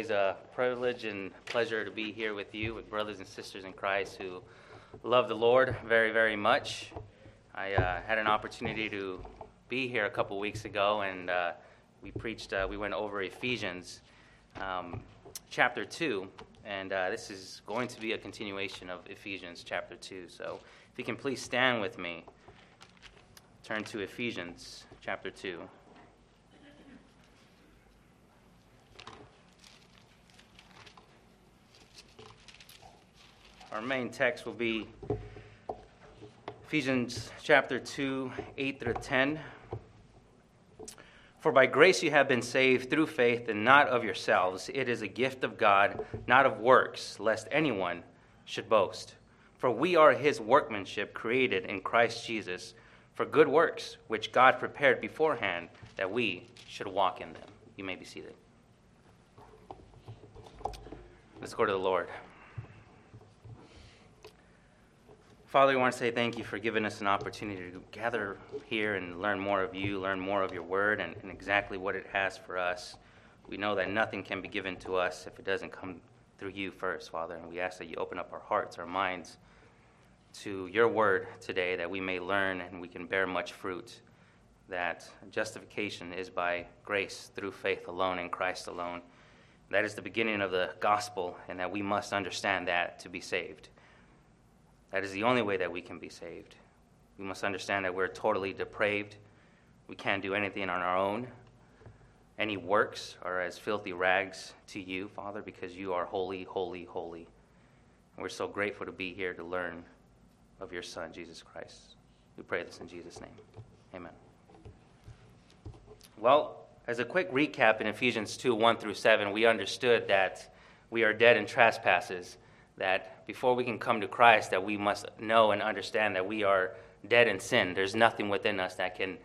always a privilege and pleasure to be here with you, with brothers and sisters in Christ who love the Lord very, very much. I had an opportunity to be here a couple weeks ago, and we went over Ephesians chapter 2, and this is going to be a continuation of Ephesians chapter 2. So if you can please stand with me, turn to Ephesians chapter 2. Our main text will be Ephesians chapter 2, 8 through 10. For by grace you have been saved through faith, and not of yourselves. It is a gift of God, not of works, lest anyone should boast. For we are his workmanship, created in Christ Jesus, for good works, which God prepared beforehand that we should walk in them. You may be seated. Let's go to the Lord. Father, we want to say thank you for giving us an opportunity to gather here and learn more of you, learn more of your word, and exactly what it has for us. We know that nothing can be given to us if it doesn't come through you first, Father, and we ask that you open up our hearts, our minds to your word today, that we may learn and we can bear much fruit, that justification is by grace through faith alone in Christ alone. That is the beginning of the gospel, and that we must understand that to be saved. That is the only way that we can be saved. We must understand that we're totally depraved. We can't do anything on our own. Any works are as filthy rags to you, Father, because you are holy, holy, holy. And we're so grateful to be here to learn of your Son, Jesus Christ. We pray this in Jesus' name. Amen. Well, as a quick recap in Ephesians 2, 1 through 7, we understood that we are dead in trespasses, that before we can come to Christ, that we must know and understand that we are dead in sin. There's nothing within us that can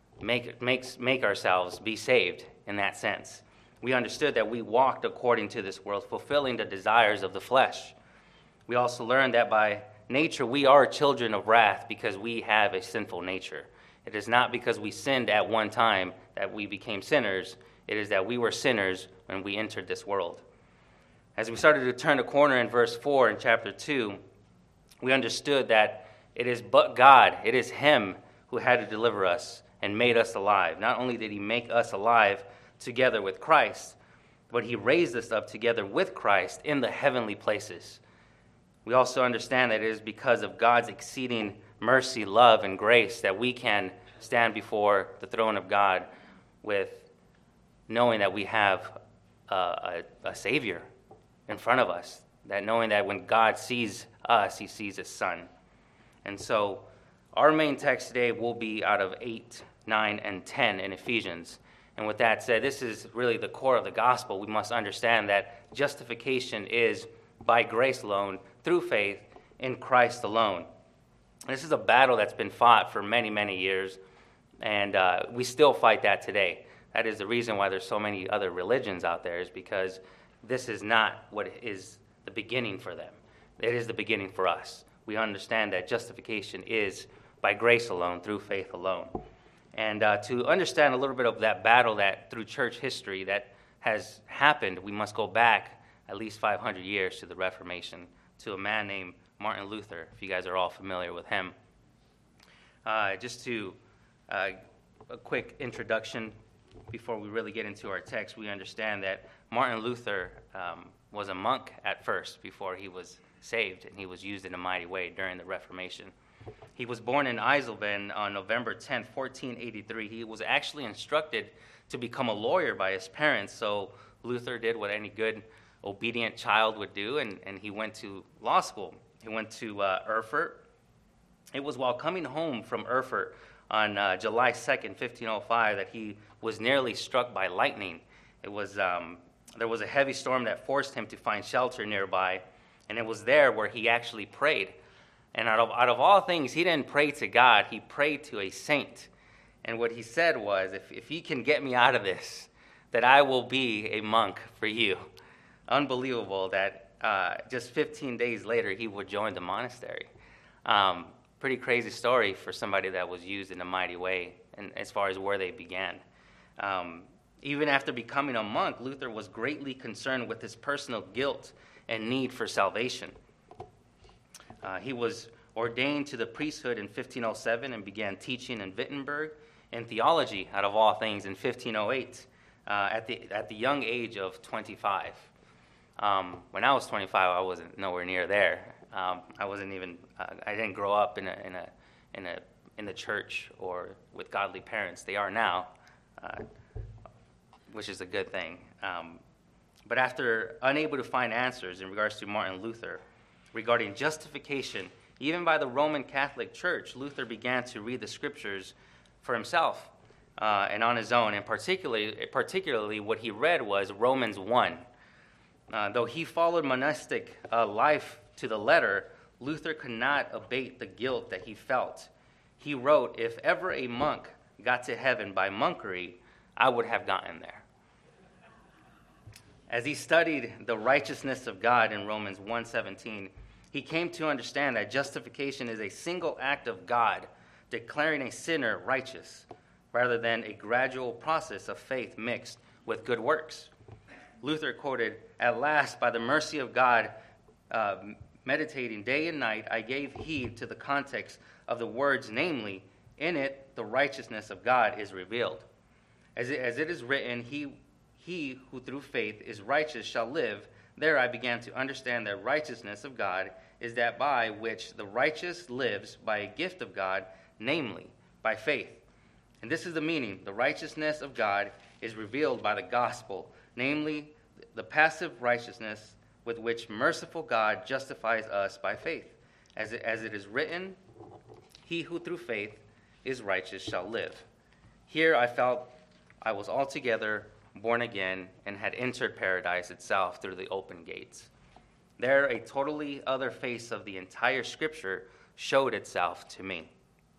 make ourselves be saved in that sense. We understood that we walked according to this world, fulfilling the desires of the flesh. We also learned that by nature we are children of wrath because we have a sinful nature. It is not because we sinned at one time that we became sinners. It is that we were sinners when we entered this world. As we started to turn the corner in verse 4 in chapter 2, we understood that it is but God, it is him who had to deliver us and made us alive. Not only did he make us alive together with Christ, but he raised us up together with Christ in the heavenly places. We also understand that it is because of God's exceeding mercy, love, and grace that we can stand before the throne of God with knowing that we have a Savior in front of us, that knowing that when God sees us, he sees his Son. And so our main text today will be out of 8, 9, and 10 in Ephesians. And with that said, this is really the core of the gospel. We must understand that justification is by grace alone, through faith, in Christ alone. This is a battle that's been fought for many, many years, and we still fight that today. That is the reason why there's so many other religions out there, is because this is not what is the beginning for them. It is the beginning for us. We understand that justification is by grace alone, through faith alone. And to understand a little bit of that battle that through church history that has happened, we must go back at least 500 years to the Reformation, to a man named Martin Luther, if you guys are all familiar with him. Just to a quick introduction before we really get into our text, we understand that Martin Luther was a monk at first before he was saved, and he was used in a mighty way during the Reformation. He was born in Eisleben on November 10, 1483. He was actually instructed to become a lawyer by his parents, so Luther did what any good, obedient child would do, and he went to law school. He went to Erfurt. It was while coming home from Erfurt on July 2nd, 1505, that he was nearly struck by lightning. It was there was a heavy storm that forced him to find shelter nearby, and it was there where he actually prayed. And out of all things, he didn't pray to God, he prayed to a saint. And what he said was, if you can get me out of this, that I will be a monk for you. Unbelievable that just 15 days later, he would join the monastery. Pretty crazy story for somebody that was used in a mighty way, and as far as where they began. Even after becoming a monk, Luther was greatly concerned with his personal guilt and need for salvation. He was ordained to the priesthood in 1507 and began teaching in Wittenberg and theology, out of all things, in 1508 at the young age of 25. When I was 25, I wasn't nowhere near there. I wasn't even. I didn't grow up in the church or with godly parents. They are now, which is a good thing. But after unable to find answers in regards to Martin Luther regarding justification, even by the Roman Catholic Church, Luther began to read the scriptures for himself and on his own. And particularly what he read was Romans 1. Though he followed monastic life to the letter, Luther could not abate the guilt that he felt. He wrote, "If ever a monk got to heaven by monkery, I would have gotten there." As he studied the righteousness of God in Romans 1:17, he came to understand that justification is a single act of God declaring a sinner righteous, rather than a gradual process of faith mixed with good works. Luther quoted, "At last, by the mercy of God, meditating day and night, I gave heed to the context of the words, namely, in it the righteousness of God is revealed. As it is written, he who through faith is righteous shall live. There I began to understand that righteousness of God is that by which the righteous lives by a gift of God, namely, by faith. And this is the meaning. The righteousness of God is revealed by the gospel, namely, the passive righteousness with which merciful God justifies us by faith. As it is written, he who through faith is righteous shall live. Here I felt I was altogether born again and had entered paradise itself through the open gates. There a totally other face of the entire scripture showed itself to me."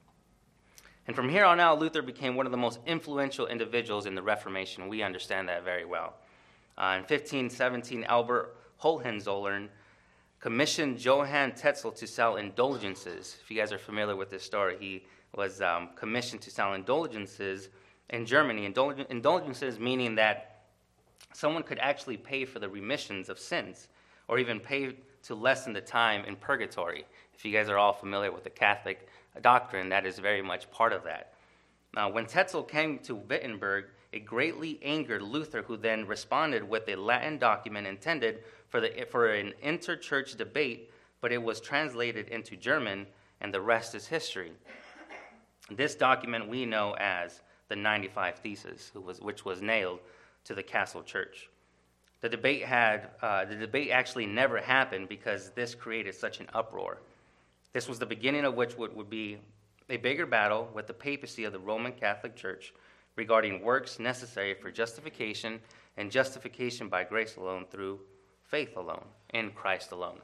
And from here on out, Luther became one of the most influential individuals in the Reformation. We understand that very well. In 1517, Albert Hohenzollern commissioned Johann Tetzel to sell indulgences. If you guys are familiar with this story, he was commissioned to sell indulgences in Germany. Indulgences meaning that someone could actually pay for the remissions of sins, or even pay to lessen the time in purgatory. If you guys are all familiar with the Catholic doctrine, that is very much part of that. When Tetzel came to Wittenberg, it greatly angered Luther, who then responded with a Latin document intended for an interchurch debate, but it was translated into German, and the rest is history. This document we know as the 95 Theses, which was nailed to the Castle Church. The debate actually never happened because this created such an uproar. This was the beginning of which would be a bigger battle with the papacy of the Roman Catholic Church regarding works necessary for justification and justification by grace alone through faith alone, in Christ alone.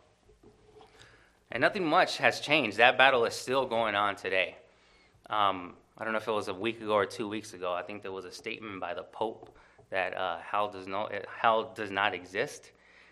And nothing much has changed. That battle is still going on today. I don't know if it was a week ago or 2 weeks ago. I think there was a statement by the Pope that hell does not exist.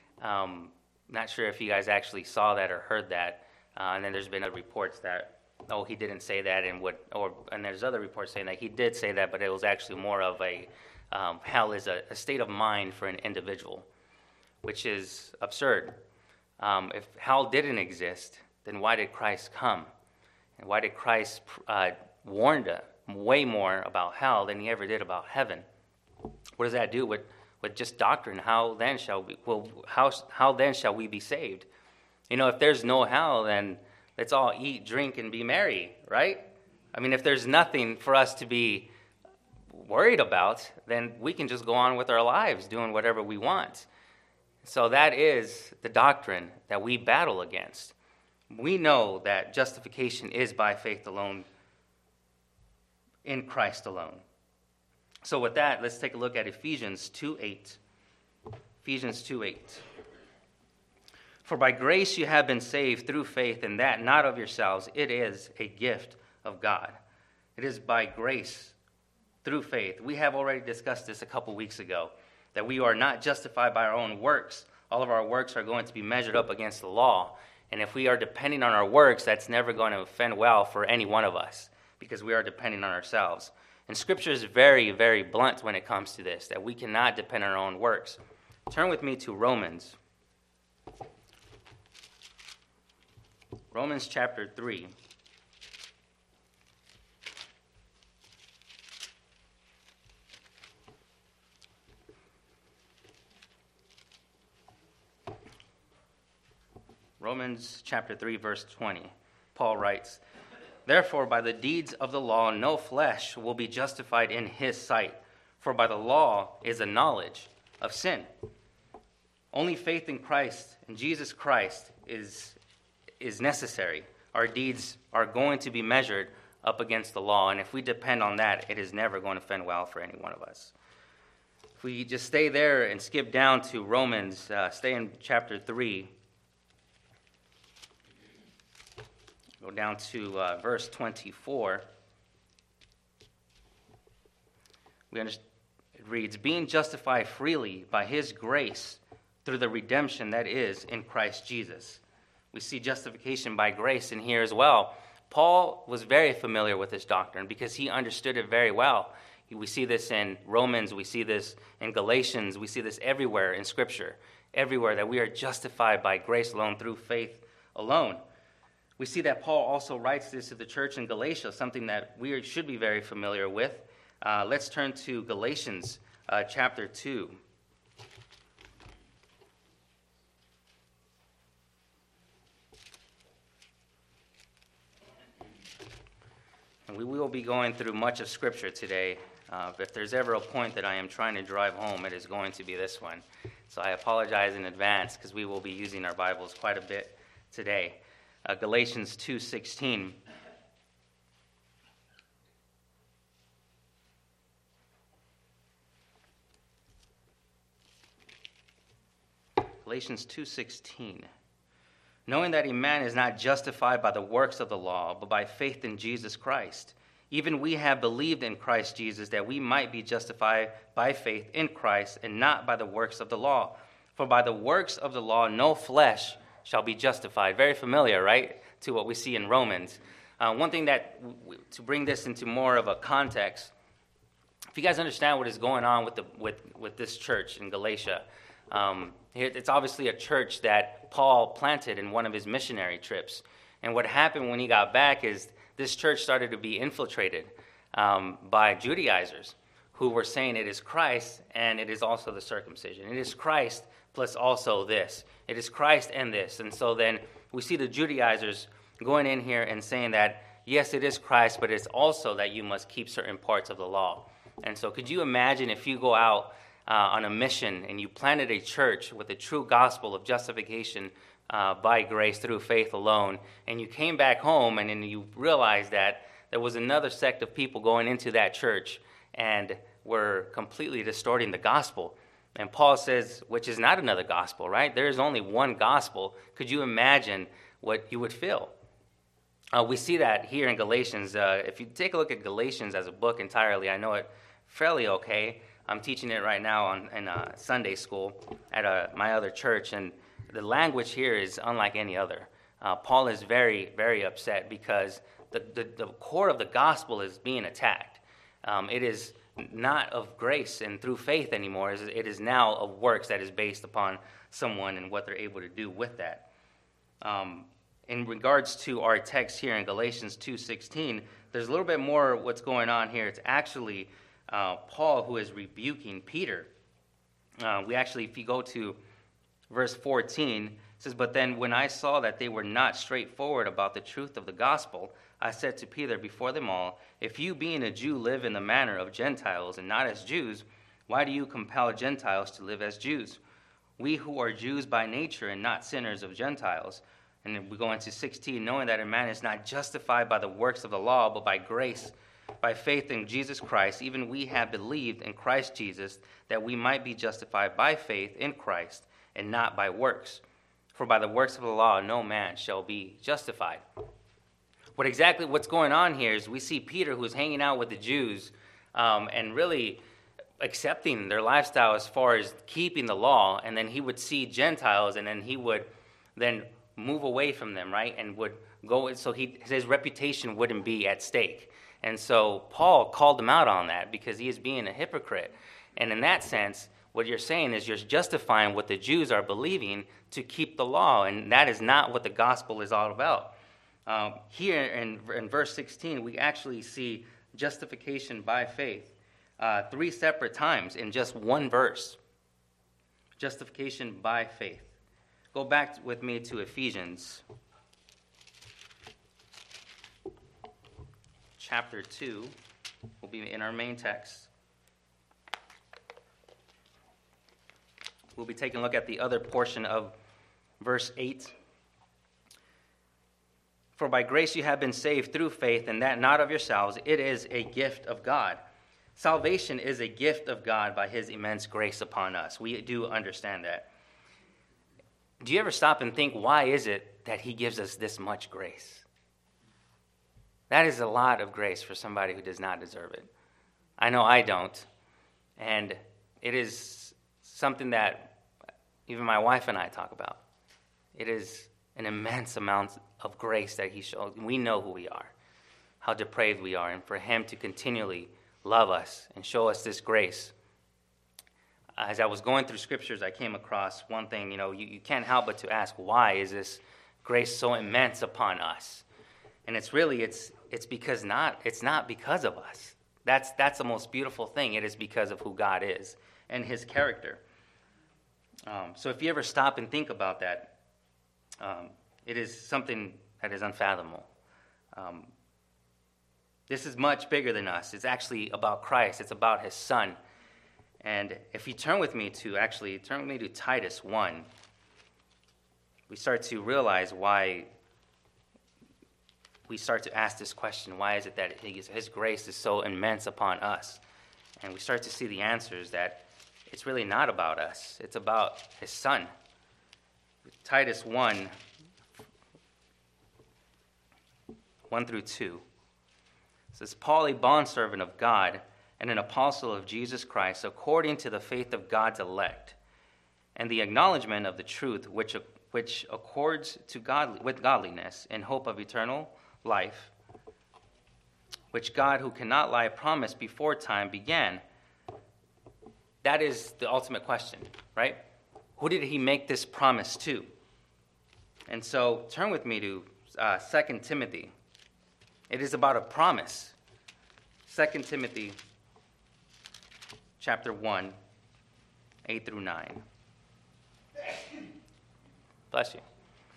Not sure if you guys actually saw that or heard that. And then there's been other reports that, he didn't say that, and there's other reports saying that he did say that, but it was actually more of a hell is a state of mind for an individual, which is absurd. If hell didn't exist, then why did Christ come? And why did Christ warn way more about hell than he ever did about heaven? What does that do with just doctrine? How then shall we be saved? If there's no hell, then let's all eat, drink, and be merry, right? I mean, if there's nothing for us to be worried about, then we can just go on with our lives doing whatever we want. So that is the doctrine that we battle against. We know that justification is by faith alone, in Christ alone. So with that, let's take a look at Ephesians 2:8. Ephesians 2:8. For by grace you have been saved through faith, and that not of yourselves. It is a gift of God. It is by grace through faith. We have already discussed this a couple weeks ago, that we are not justified by our own works. All of our works are going to be measured up against the law. And if we are depending on our works, that's never going to offend well for any one of us, because we are depending on ourselves. And Scripture is very, very blunt when it comes to this, that we cannot depend on our own works. Turn with me to Romans. Romans chapter 3. Romans chapter 3, verse 20. Paul writes, "Therefore, by the deeds of the law, no flesh will be justified in his sight, for by the law is a knowledge of sin." Only faith in Christ, in Jesus Christ, is necessary. Our deeds are going to be measured up against the law, and if we depend on that, it is never going to end well for any one of us. If we just stay there and skip down to Romans, stay in chapter 3, go down to verse 24. It reads, "Being justified freely by his grace through the redemption that is in Christ Jesus." We see justification by grace in here as well. Paul was very familiar with this doctrine because he understood it very well. We see this in Romans, we see this in Galatians, we see this everywhere in Scripture, everywhere that we are justified by grace alone through faith alone. We see that Paul also writes this to the church in Galatia, something that we should be very familiar with. Let's turn to Galatians chapter 2. And we will be going through much of Scripture today. If there's ever a point that I am trying to drive home, it is going to be this one. So I apologize in advance because we will be using our Bibles quite a bit today. Galatians 2:16. Galatians 2:16. "Knowing that a man is not justified by the works of the law, but by faith in Jesus Christ. Even we have believed in Christ Jesus, that we might be justified by faith in Christ, and not by the works of the law. For by the works of the law no flesh shall be justified." Very familiar, right, to what we see in Romans. One thing that, to bring this into more of a context, if you guys understand what is going on with this church in Galatia, it's obviously a church that Paul planted in one of his missionary trips. And what happened when he got back is this church started to be infiltrated by Judaizers who were saying it is Christ and it is also the circumcision. It is Christ plus also this. It is Christ and this. And so then we see the Judaizers going in here and saying that, yes, it is Christ, but it's also that you must keep certain parts of the law. And so could you imagine if you go out on a mission and you planted a church with the true gospel of justification by grace through faith alone, and you came back home and then you realized that there was another sect of people going into that church and were completely distorting the gospel. And Paul says, which is not another gospel, right? There is only one gospel. Could you imagine what you would feel? We see that here in Galatians. If you take a look at Galatians as a book entirely, I know it fairly okay. I'm teaching it right now in Sunday school at my other church, and the language here is unlike any other. Paul is very, very upset because the core of the gospel is being attacked. It is not of grace and through faith anymore. It is now of works that is based upon someone and what they're able to do with that. In regards to our text here in Galatians 2:16, there's a little bit more what's going on here. It's actually Paul who is rebuking Peter. If you go to verse 14, it says, "But then when I saw that they were not straightforward about the truth of the gospel, I said to Peter before them all, if you being a Jew live in the manner of Gentiles and not as Jews, why do you compel Gentiles to live as Jews? We who are Jews by nature and not sinners of Gentiles." And then we go into 16, "Knowing that a man is not justified by the works of the law, but by grace, by faith in Jesus Christ, even we have believed in Christ Jesus, that we might be justified by faith in Christ, and not by works. For by the works of the law no man shall be justified." What's going on here is we see Peter, who's hanging out with the Jews and really accepting their lifestyle as far as keeping the law, and then he would see Gentiles, and then he would then move away from them, right, and would go, so his reputation wouldn't be at stake. And so Paul called him out on that because he is being a hypocrite. And in that sense, what you're saying is you're justifying what the Jews are believing to keep the law, and that is not what the gospel is all about. Here in verse 16, we actually see justification by faith 3 separate times in just one verse. Justification by faith. Go back with me to Ephesians chapter 2. Will be in our main text. We'll be taking a look at the other portion of verse 8. For by grace you have been saved through faith, and that not of yourselves. It is a gift of God. Salvation is a gift of God by his immense grace upon us. We do understand that. Do you ever stop and think, why is it that he gives us this much grace? That is a lot of grace for somebody who does not deserve it. I know I don't. And it is something that even my wife and I talk about. It is an immense amount of grace that he shows. We know who we are, how depraved we are, and for him to continually love us and show us this grace. As I was going through scriptures, I came across one thing, you can't help but to ask, why is this grace so immense upon us? And it's because it's not because of us. That's the most beautiful thing. It is because of who God is and his character. So if you ever stop and think about that, it is something that is unfathomable. This is much bigger than us. It's actually about Christ. It's about his son. And if you turn with me to Titus 1, we start to realize why we start to ask this question, why is it that his grace is so immense upon us? And we start to see the answers that it's really not about us. It's about his son. Titus 1, 1 through 2. It says, Paul, a bondservant of God and an apostle of Jesus Christ, according to the faith of God's elect, and the acknowledgement of the truth which accords with godliness in hope of eternal life, which God, who cannot lie, promised before time began. That is the ultimate question, right? Who did he make this promise to? And so turn with me to 2 Timothy. It is about a promise. 2 Timothy chapter 1, 8 through 9. Bless you.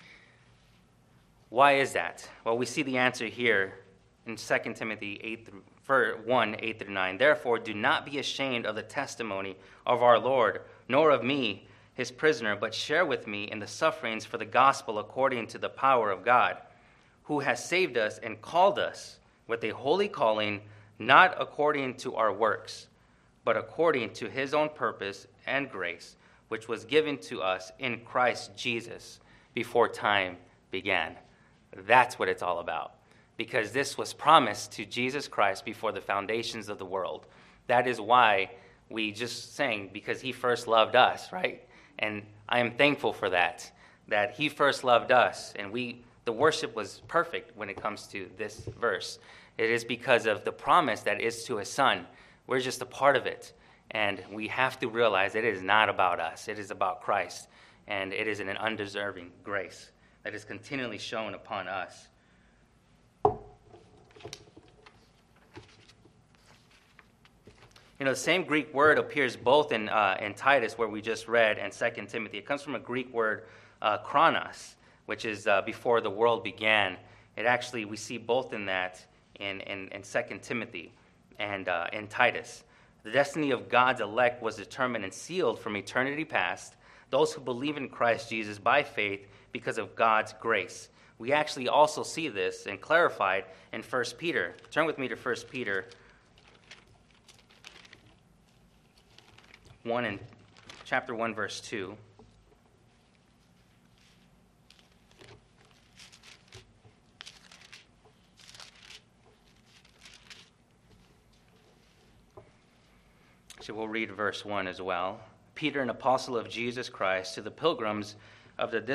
Why is that? Well, we see the answer here in 2 Timothy 1, 8 through 9. Therefore, do not be ashamed of the testimony of our Lord, nor of me, his prisoner, but share with me in the sufferings for the gospel according to the power of God, who has saved us and called us with a holy calling, not according to our works, but according to his own purpose and grace, which was given to us in Christ Jesus before time began. That's what it's all about, because this was promised to Jesus Christ before the foundations of the world. That is why we just sang, because he first loved us, right? And I am thankful for that he first loved us, and the worship was perfect when it comes to this verse. It is because of the promise that is to his son. We're just a part of it. And we have to realize it is not about us. It is about Christ. And it is an undeserving grace that is continually shown upon us. The same Greek word appears both in Titus, where we just read, and 2 Timothy. It comes from a Greek word, chronos, which is before the world began. We see both in that in 2 Timothy and in Titus. The destiny of God's elect was determined and sealed from eternity past, those who believe in Christ Jesus by faith because of God's grace. We actually also see this and clarified in 1 Peter. Turn with me to 1 Peter 1 and chapter 1, verse 2. So we'll read verse 1 as well. Peter, an apostle of Jesus Christ, to the pilgrims of the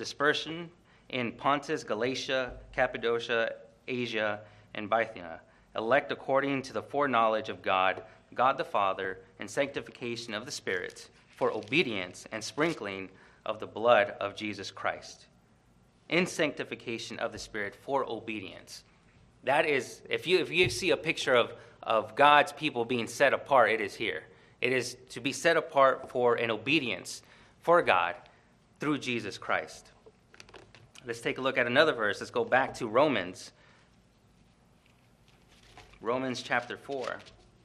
dispersion in Pontus, Galatia, Cappadocia, Asia, and Bithynia, elect according to the foreknowledge of God, God the Father, and sanctification of the Spirit, for obedience and sprinkling of the blood of Jesus Christ. In sanctification of the Spirit for obedience. That is, if you see a picture of God's people being set apart, it is here. It is to be set apart for an obedience for God through Jesus Christ. Let's take a look at another verse. Let's go back to Romans. Romans chapter 4.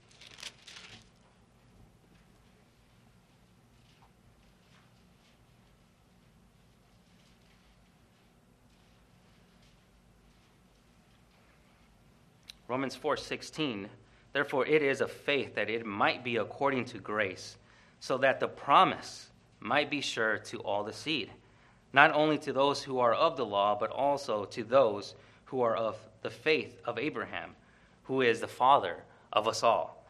Romans 4:16, therefore it is of faith that it might be according to grace, so that the promise might be sure to all the seed, not only to those who are of the law, but also to those who are of the faith of Abraham, who is the father of us all.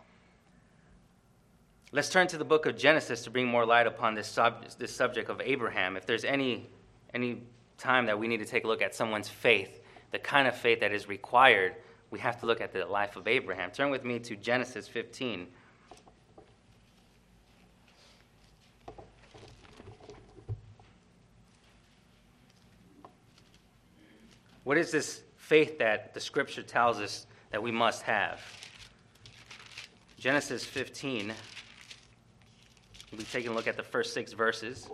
Let's turn to the book of Genesis to bring more light upon this subject of Abraham. If there's any time that we need to take a look at someone's faith, the kind of faith that is required, we have to look at the life of Abraham. Turn with me to Genesis 15. What is this faith that the Scripture tells us that we must have? Genesis 15. We'll be taking a look at the first 6 verses.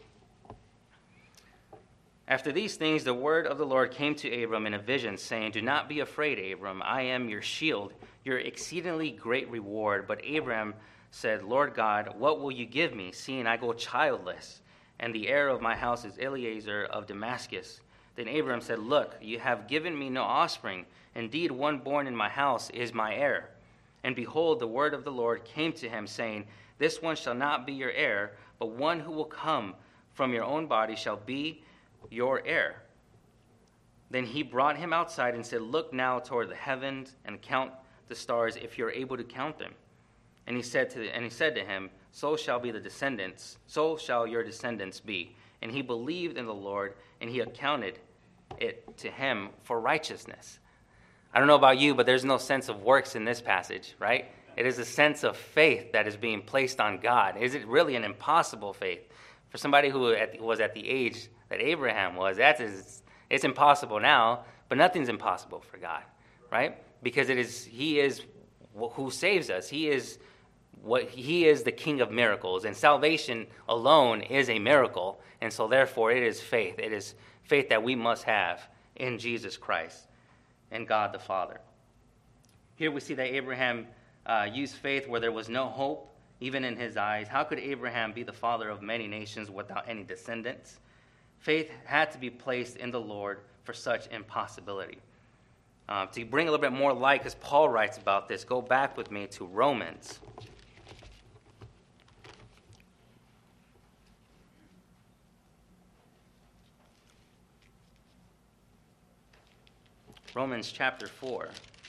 After these things, the word of the Lord came to Abram in a vision, saying, do not be afraid, Abram. I am your shield, your exceedingly great reward. But Abram said, Lord God, what will you give me, seeing I go childless, and the heir of my house is Eliezer of Damascus? Then Abram said, look, you have given me no offspring. Indeed, one born in my house is my heir. And behold, the word of the Lord came to him, saying, this one shall not be your heir, but one who will come from your own body shall be your heir. Then he brought him outside and said, look now toward the heavens and count the stars, if you're able to count them. And he said to him, so shall your descendants be. And he believed in the Lord, and he accounted it to him for righteousness. I don't know about you, but there's no sense of works in this passage, right? It is a sense of faith that is being placed on God. Is it really an impossible faith? For somebody who was at the age that Abraham was, it's impossible now, but nothing's impossible for God, right? Because he is who saves us. He is the King of miracles, and salvation alone is a miracle, and so therefore it is faith. It is faith that we must have in Jesus Christ and God the Father. Here we see that Abraham used faith where there was no hope, even in his eyes. How could Abraham be the father of many nations without any descendants? Faith had to be placed in the Lord for such impossibility. To bring a little bit more light, because Paul writes about this, go back with me to Romans. Romans chapter 4.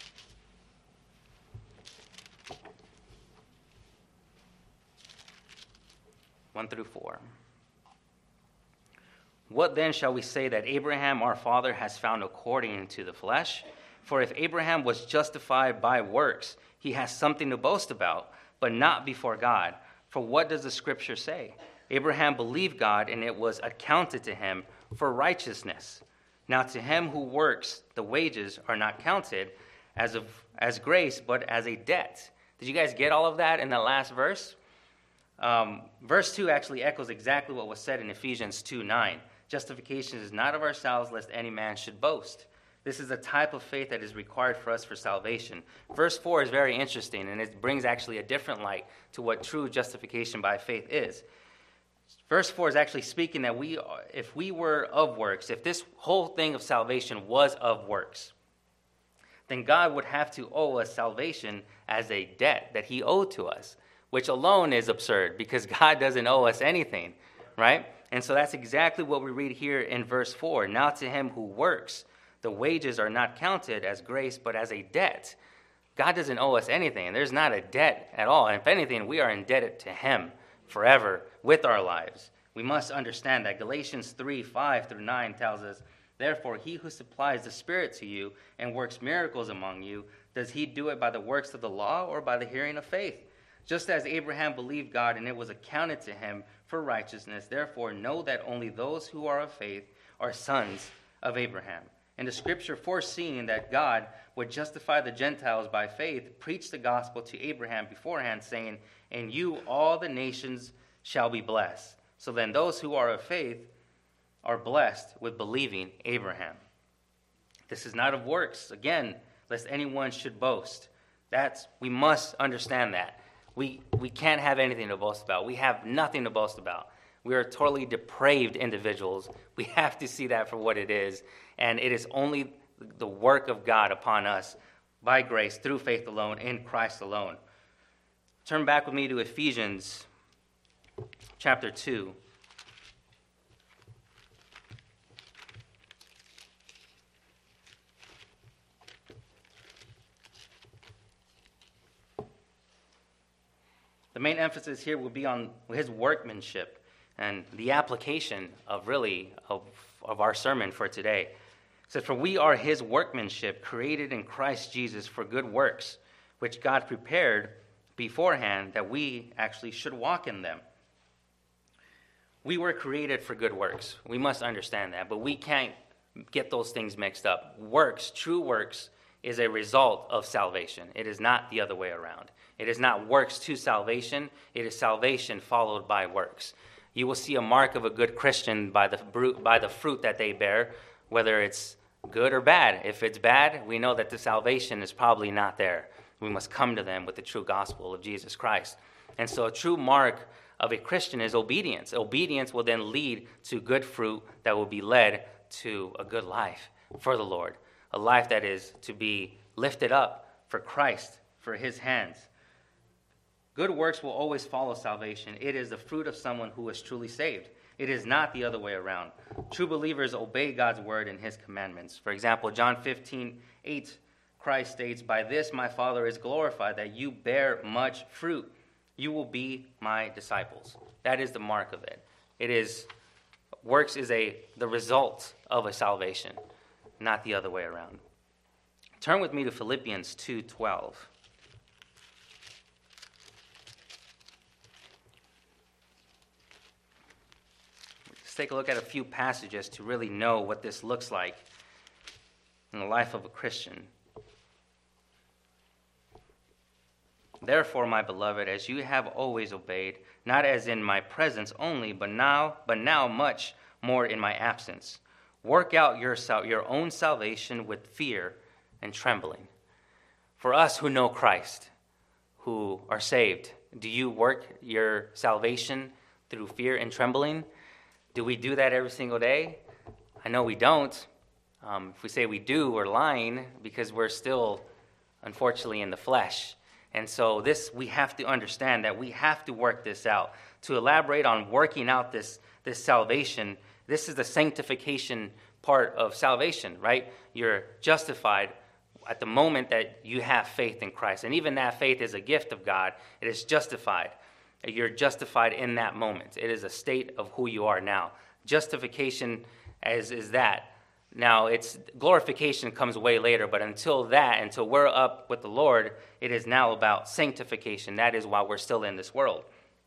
One through 4. What then shall we say that Abraham our father has found according to the flesh? For if Abraham was justified by works, he has something to boast about, but not before God. For what does the Scripture say? Abraham believed God, and it was accounted to him for righteousness. Now to him who works, the wages are not counted as grace, but as a debt. Did you guys get all of that in the last verse? Verse 2 actually echoes exactly what was said in Ephesians 2:9. Justification is not of ourselves, lest any man should boast. This is the type of faith that is required for us for salvation. Verse 4 is very interesting, and it brings actually a different light to what true justification by faith is. Verse 4 is actually speaking that if we were of works, if this whole thing of salvation was of works, then God would have to owe us salvation as a debt that he owed to us, which alone is absurd because God doesn't owe us anything, right? And so that's exactly what we read here in verse 4. Now to him who works, the wages are not counted as grace, but as a debt. God doesn't owe us anything. There's not a debt at all. And if anything, we are indebted to him forever with our lives. We must understand that Galatians 3:5-9 tells us Therefore, he who supplies the Spirit to you and works miracles among you, does he do it by the works of the law or by the hearing of faith? Just as Abraham believed God and it was accounted to him for righteousness, therefore know that only those who are of faith are sons of Abraham. And the scripture, foreseeing that God would justify the Gentiles by faith, preached the gospel to Abraham beforehand, saying, "In you all the nations shall be blessed." So then those who are of faith are blessed with believing Abraham. This is not of works, again, lest anyone should boast. We must understand that. We can't have anything to boast about. We have nothing to boast about. We are totally depraved individuals. We have to see that for what it is. And it is only the work of God upon us by grace, through faith alone, in Christ alone. Turn back with me to Ephesians chapter 2. The main emphasis here will be on his workmanship and the application of our sermon for today. It says, "For we are his workmanship, created in Christ Jesus for good works, which God prepared beforehand that we actually should walk in them." We were created for good works. We must understand that, but we can't get those things mixed up. Works, true works, is a result of salvation. It is not the other way around. It is not works to salvation. It is salvation followed by works. You will see a mark of a good Christian by the fruit that they bear, whether it's good or bad. If it's bad, we know that the salvation is probably not there. We must come to them with the true gospel of Jesus Christ. And so a true mark of a Christian is obedience. Obedience will then lead to good fruit that will be led to a good life for the Lord, a life that is to be lifted up for Christ, for his hands. Good works will always follow salvation. It is the fruit of someone who is truly saved. It is not the other way around. True believers obey God's word and his commandments. For example, John 15:8, Christ states, "By this my Father is glorified, that you bear much fruit. You will be my disciples." That is the mark of it. Works is the result of a salvation, not the other way around. Turn with me to Philippians 2:12. Let's take a look at a few passages to really know what this looks like in the life of a Christian. "Therefore, my beloved, as you have always obeyed, not as in my presence only, but now much more in my absence, work out your own salvation with fear and trembling." For us who know Christ, who are saved, do you work your salvation through fear and trembling? Do we do that every single day? I know we don't. If we say we do, we're lying, because we're still, unfortunately, in the flesh. And so we have to understand that we have to work this out. To elaborate on working out this salvation, this is the sanctification part of salvation, right? You're justified at the moment that you have faith in Christ. And even that faith is a gift of God. It is justified. You're justified in that moment. It is a state of who you are now. Justification is that. Now, glorification comes way later, but until we're up with the Lord, it is now about sanctification. That is why we're still in this world.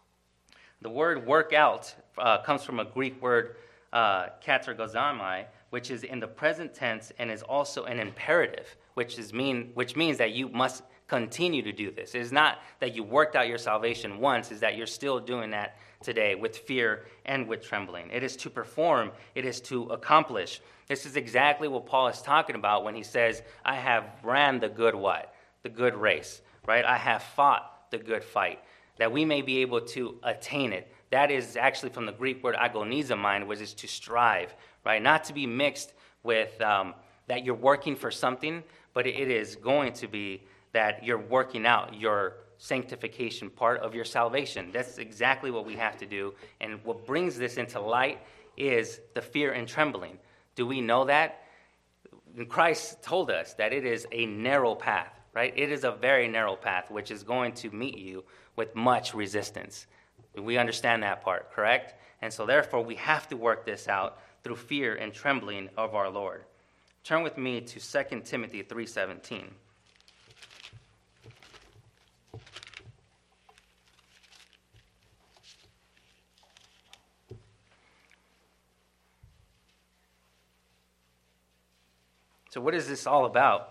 The word "work out" comes from a Greek word, katergozomai, which is in the present tense and is also an imperative, which means that you must continue to do this. It is not that you worked out your salvation once, it's that you're still doing that today with fear and with trembling. It is to perform, it is to accomplish. This is exactly what Paul is talking about when he says, "I have ran the good what? The good race," right? "I have fought the good fight," that we may be able to attain it. That is actually from the Greek word agonizomai, which is to strive, right? Not to be mixed with that you're working for something, but it is going to be that you're working out your sanctification part of your salvation. That's exactly what we have to do. And what brings this into light is the fear and trembling. Do we know that? Christ told us that it is a narrow path, right? It is a very narrow path, which is going to meet you with much resistance. We understand that part, correct? And so therefore, we have to work this out through fear and trembling of our Lord. Turn with me to 2 Timothy 3:17. So what is this all about?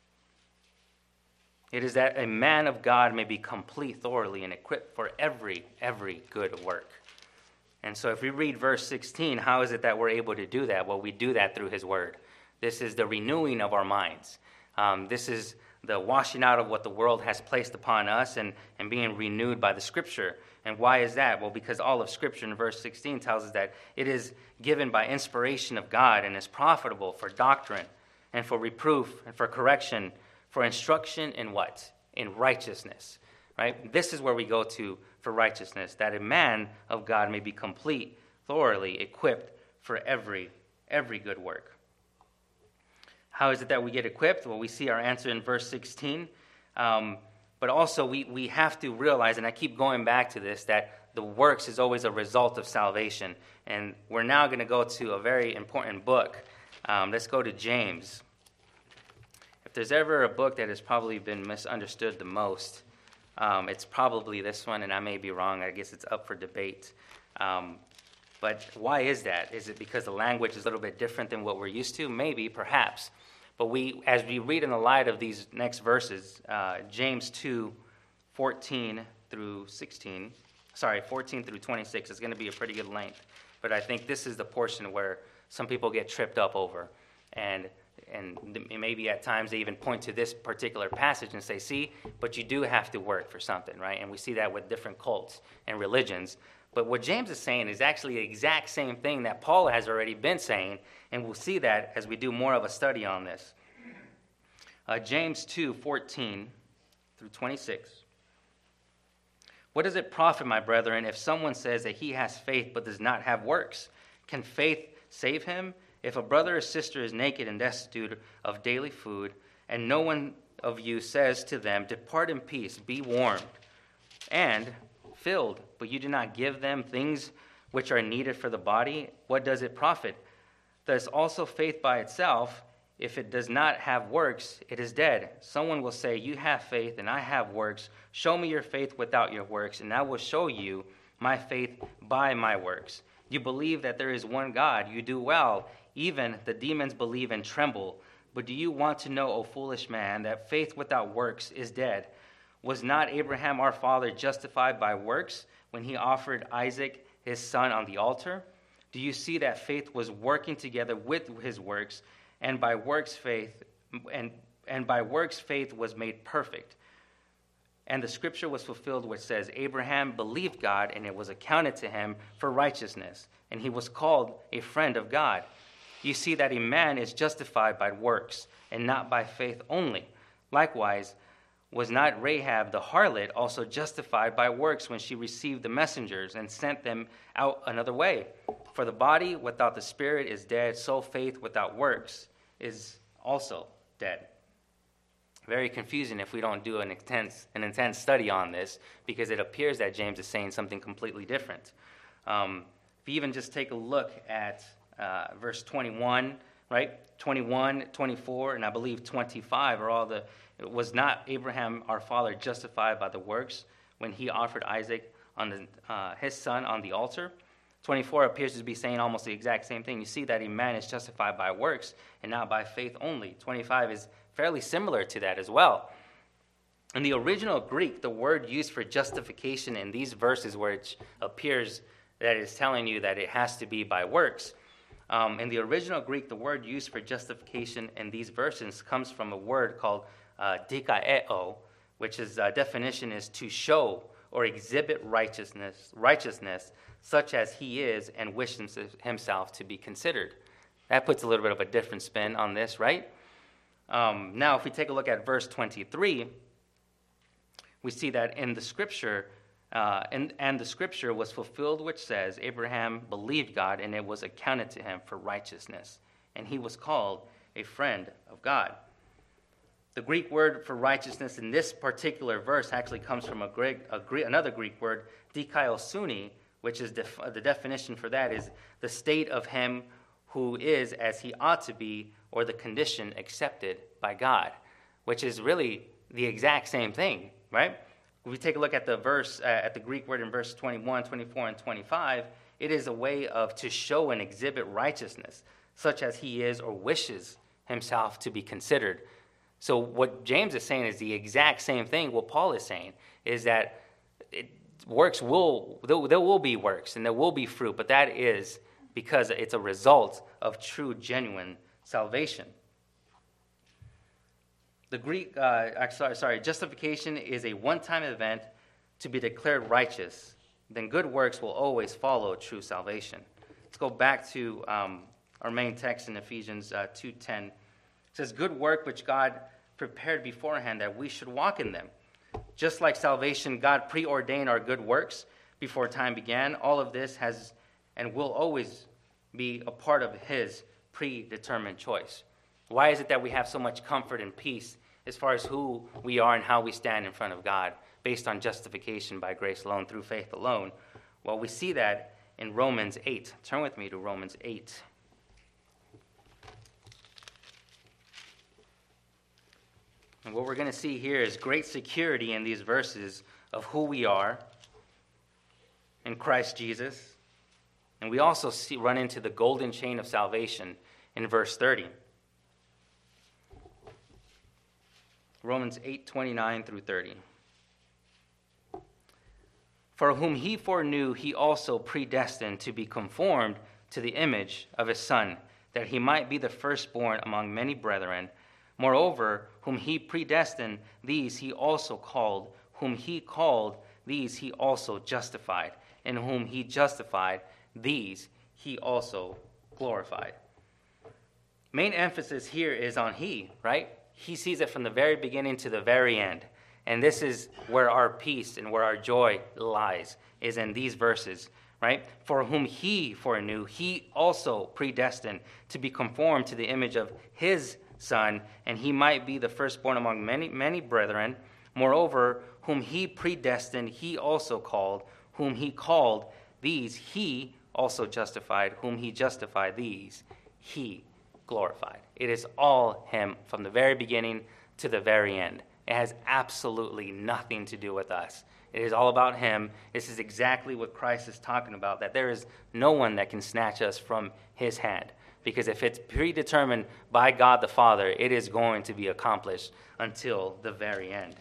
It is that a man of God may be complete thoroughly and equipped for every good work. And so if we read verse 16, how is it that we're able to do that? Well, we do that through his word. This is the renewing of our minds. This is the washing out of what the world has placed upon us and being renewed by the Scripture. And why is that? Well, because all of Scripture in verse 16 tells us that it is given by inspiration of God and is profitable for doctrine and for reproof and for correction, for instruction in what? In righteousness, right? This is where we go to for righteousness, that a man of God may be complete, thoroughly equipped for every good work. How is it that we get equipped? Well, we see our answer in verse 16. But also we have to realize, and I keep going back to this, that the works is always a result of salvation. And we're now going to go to a very important book. Let's go to James. If there's ever a book that has probably been misunderstood the most, it's probably this one, and I may be wrong. I guess it's up for debate. But why is that? Is it because the language is a little bit different than what we're used to? Maybe, perhaps. But as we read in the light of these next verses, James 2, 14 through 26, is going to be a pretty good length. But I think this is the portion where some people get tripped up over. And maybe at times they even point to this particular passage and say, see, but you do have to work for something, right? And we see that with different cults and religions. But what James is saying is actually the exact same thing that Paul has already been saying, and we'll see that as we do more of a study on this. James 2, 14 through 26. What does it profit, my brethren, if someone says that he has faith but does not have works? Can faith save him? If a brother or sister is naked and destitute of daily food, and no one of you says to them, depart in peace, be warmed, and filled, but you do not give them things which are needed for the body, what does it profit? Thus also faith by itself, if it does not have works, it is dead. Someone will say, you have faith and I have works. Show me your faith without your works, and I will show you my faith by my works. You believe that there is one God. You do well. Even the demons believe and tremble. But do you want to know, O foolish man, that faith without works is dead? Was not Abraham our father justified by works when he offered Isaac his son on the altar? Do you see that faith was working together with his works, and by works faith was made perfect? And the scripture was fulfilled which says, Abraham believed God, and it was accounted to him for righteousness, and he was called a friend of God. You see that a man is justified by works, and not by faith only. Likewise, was not Rahab the harlot also justified by works when she received the messengers and sent them out another way? For the body without the spirit is dead, so faith without works is also dead. Very confusing if we don't do an intense study on this, because it appears that James is saying something completely different. If you even just take a look at verse 21, right? 21, 24, and I believe 25 are all the... Was not Abraham our father justified by the works when he offered Isaac on his son on the altar? 24 appears to be saying almost the exact same thing. You see that a man is justified by works and not by faith only. 25 is fairly similar to that as well. In the original Greek, the word used for justification in these verses, where it appears that it's telling you that it has to be by works, in the original Greek, the word used for justification in these verses comes from a word called dikaeo, which is definition is to show or exhibit righteousness such as he is and wishes himself to be considered. That puts a little bit of a different spin on this, right? Now, if we take a look at verse 23, we see that in the scripture, and the scripture was fulfilled, which says, Abraham believed God, and it was accounted to him for righteousness, and he was called a friend of God. The Greek word for righteousness in this particular verse actually comes from another Greek word, dikaiosune, which is the definition for that is the state of him who is as he ought to be, or the condition accepted by God, which is really the exact same thing, right? If we take a look at the verse, at the Greek word in verse 21, 24, and 25, it is a way of to show and exhibit righteousness, such as he is or wishes himself to be considered. So what James is saying is the exact same thing what Paul is saying, is that there will be works and there will be fruit, but that is because it's a result of true, genuine salvation. The Greek, justification is a one-time event to be declared righteous. Then good works will always follow true salvation. Let's go back to our main text in Ephesians 2:10. It says, good work which God prepared beforehand that we should walk in them. Just like salvation, God preordained our good works before time began. All of this has and will always be a part of his predetermined choice. Why is it that we have so much comfort and peace as far as who we are and how we stand in front of God based on justification by grace alone, through faith alone? Well, we see that in Romans 8. Turn with me to Romans 8. And what we're going to see here is great security in these verses of who we are in Christ Jesus. And we also run into the golden chain of salvation in verse 30. Romans 8:29 through 30. For whom he foreknew, he also predestined to be conformed to the image of his Son, that he might be the firstborn among many brethren. Moreover, whom he predestined, these he also called. Whom he called, these he also justified. And whom he justified, these he also glorified. Main emphasis here is on he, right? He sees it from the very beginning to the very end. And this is where our peace and where our joy lies, is in these verses, right? For whom he foreknew, he also predestined to be conformed to the image of his Son, and he might be the firstborn among many, many brethren. Moreover, whom he predestined, he also called. Whom he called, these he also justified. Whom he justified, these he glorified. It is all him from the very beginning to the very end. It has absolutely nothing to do with us. It is all about him. This is exactly what Christ is talking about, that there is no one that can snatch us from his hand. Because if it's predetermined by God the Father, it is going to be accomplished until the very end.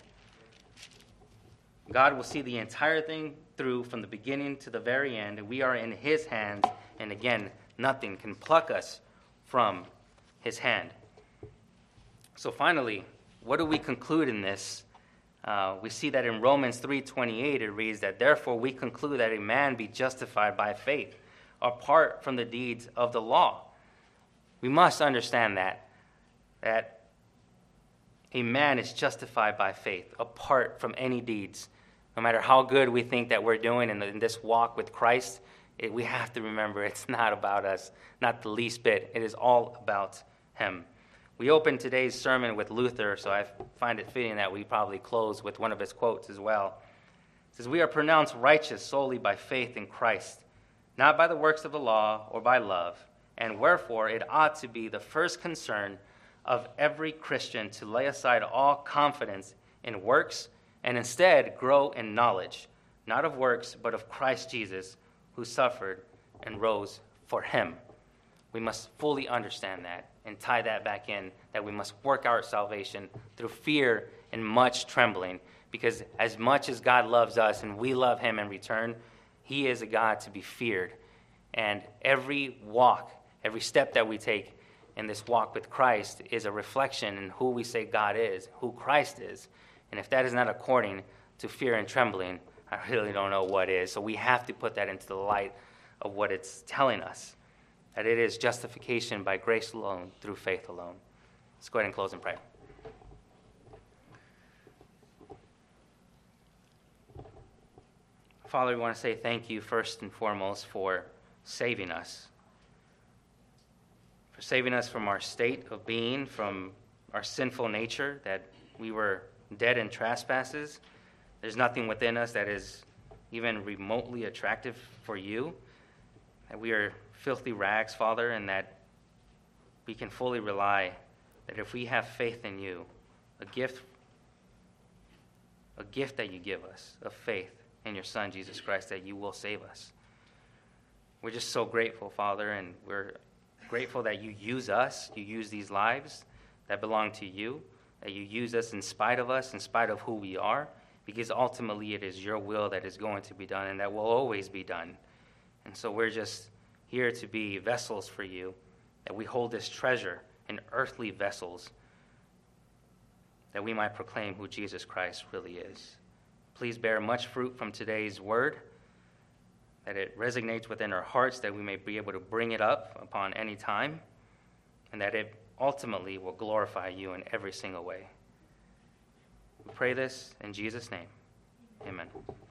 God will see the entire thing through from the beginning to the very end, and we are in his hands, and again, nothing can pluck us from his hand. So finally, what do we conclude in this? We see that in Romans 3:28 it reads that, therefore we conclude that a man be justified by faith, apart from the deeds of the law. We must understand that a man is justified by faith, apart from any deeds. No matter how good we think that we're doing in this walk with Christ, we have to remember it's not about us, not the least bit. It is all about him. We opened today's sermon with Luther, so I find it fitting that we probably close with one of his quotes as well. It says, we are pronounced righteous solely by faith in Christ, not by the works of the law or by love, and wherefore it ought to be the first concern of every Christian to lay aside all confidence in works and instead grow in knowledge, not of works, but of Christ Jesus, who suffered and rose for him. We must fully understand that and tie that back in, that we must work our salvation through fear and much trembling, because as much as God loves us and we love him in return, he is a God to be feared. And every walk, every step that we take in this walk with Christ is a reflection in who we say God is, who Christ is. And if that is not according to fear and trembling, I really don't know what is. So we have to put that into the light of what it's telling us, that it is justification by grace alone, through faith alone. Let's go ahead and close and pray. Father, we want to say thank you first and foremost for saving us. For saving us from our state of being, from our sinful nature, that we were dead in trespasses. There's nothing within us that is even remotely attractive for you. That we are filthy rags, Father, and that we can fully rely that if we have faith in you, a gift that you give us of faith in your Son, Jesus Christ, that you will save us. We're just so grateful, Father, and we're grateful that you use us, you use these lives that belong to you, that you use us in spite of us, in spite of who we are, because ultimately it is your will that is going to be done and that will always be done. And so we're just here to be vessels for you, that we hold this treasure in earthly vessels, that we might proclaim who Jesus Christ really is. Please bear much fruit from today's word, that it resonates within our hearts, that we may be able to bring it up upon any time, and that it ultimately will glorify you in every single way. We pray this in Jesus' name. Amen.